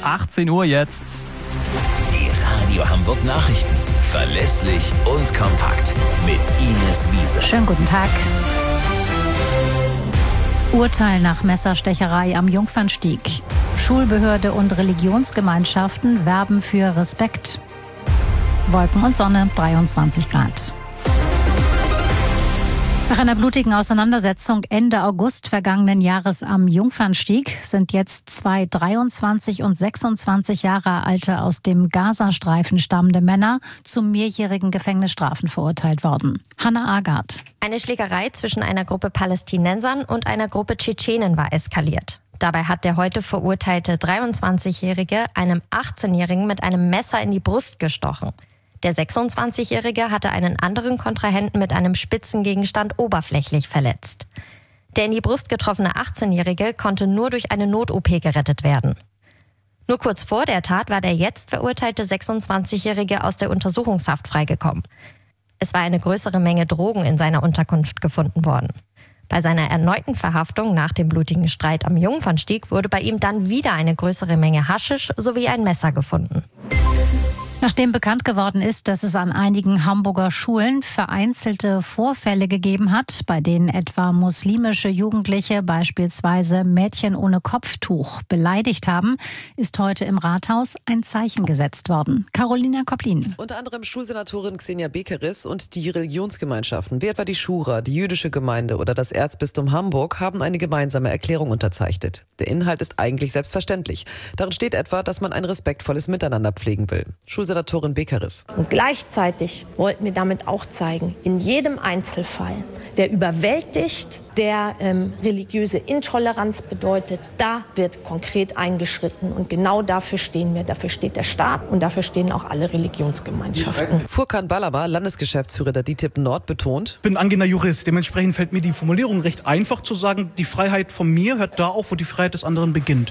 18 Uhr jetzt. Die Radio Hamburg Nachrichten. Verlässlich und kompakt. Mit Ines Wiese. Schönen guten Tag. Urteil nach Messerstecherei am Jungfernstieg. Schulbehörde und Religionsgemeinschaften werben für Respekt. Wolken und Sonne, 23 Grad. Nach einer blutigen Auseinandersetzung Ende August vergangenen Jahres am Jungfernstieg sind jetzt 2 23 und 26 Jahre alte aus dem Gazastreifen stammende Männer zu mehrjährigen Gefängnisstrafen verurteilt worden. Hannah Agard. Eine Schlägerei zwischen einer Gruppe Palästinensern und einer Gruppe Tschetschenen war eskaliert. Dabei hat der heute verurteilte 23-Jährige einem 18-Jährigen mit einem Messer in die Brust gestochen. Der 26-Jährige hatte einen anderen Kontrahenten mit einem spitzen Gegenstand oberflächlich verletzt. Der in die Brust getroffene 18-Jährige konnte nur durch eine Not-OP gerettet werden. Nur kurz vor der Tat war der jetzt verurteilte 26-Jährige aus der Untersuchungshaft freigekommen. Es war eine größere Menge Drogen in seiner Unterkunft gefunden worden. Bei seiner erneuten Verhaftung nach dem blutigen Streit am Jungfernstieg wurde bei ihm dann wieder eine größere Menge Haschisch sowie ein Messer gefunden. Nachdem bekannt geworden ist, dass es an einigen Hamburger Schulen vereinzelte Vorfälle gegeben hat, bei denen etwa muslimische Jugendliche beispielsweise Mädchen ohne Kopftuch beleidigt haben, ist heute im Rathaus ein Zeichen gesetzt worden. Carolina Koplin. Unter anderem Schulsenatorin Xenia Bekeris und die Religionsgemeinschaften, wie etwa die Schura, die jüdische Gemeinde oder das Erzbistum Hamburg, haben eine gemeinsame Erklärung unterzeichnet. Der Inhalt ist eigentlich selbstverständlich. Darin steht etwa, dass man ein respektvolles Miteinander pflegen will. Schulsenatorin Bekeris. Und gleichzeitig wollten wir damit auch zeigen, in jedem Einzelfall, der überwältigt, der religiöse Intoleranz bedeutet, da wird konkret eingeschritten. Und genau dafür stehen wir. Dafür steht der Staat und dafür stehen auch alle Religionsgemeinschaften. Furkan Balaba, Landesgeschäftsführer der DITIB Nord, betont: Ich bin angehender Jurist. Dementsprechend fällt mir die Formulierung recht einfach zu sagen, die Freiheit von mir hört da auf, wo die Freiheit des anderen beginnt.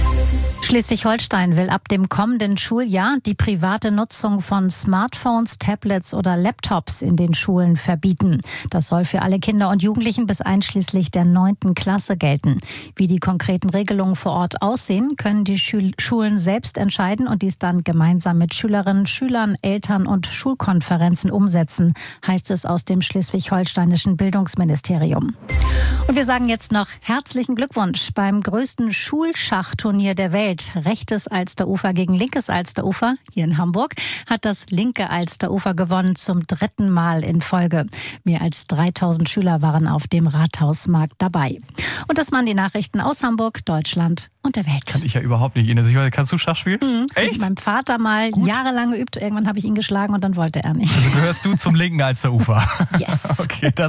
Schleswig-Holstein will ab dem kommenden Schuljahr die private Nutzung von Smartphones, Tablets oder Laptops in den Schulen verbieten. Das soll für alle Kinder und Jugendlichen bis einschließlich der 9. Klasse gelten. Wie die konkreten Regelungen vor Ort aussehen, können die Schulen selbst entscheiden und dies dann gemeinsam mit Schülerinnen, Schülern, Eltern und Schulkonferenzen umsetzen, heißt es aus dem schleswig-holsteinischen Bildungsministerium. Und wir sagen jetzt noch herzlichen Glückwunsch beim größten Schulschachturnier der Welt. Rechtes Alsterufer gegen linkes Alsterufer hier in Hamburg hat das linke Alsterufer gewonnen zum 3. Mal in Folge. Mehr als 3000 Schüler waren auf dem Rathausmarkt dabei. Und das waren die Nachrichten aus Hamburg, Deutschland und der Welt. Kann ich ja überhaupt nicht. Ines, kannst du Schach spielen? Echt? Mit meinem Vater mal jahrelang geübt. Irgendwann habe ich ihn geschlagen und dann wollte er nicht. Also gehörst du zum linken Alsterufer? Yes. Okay, das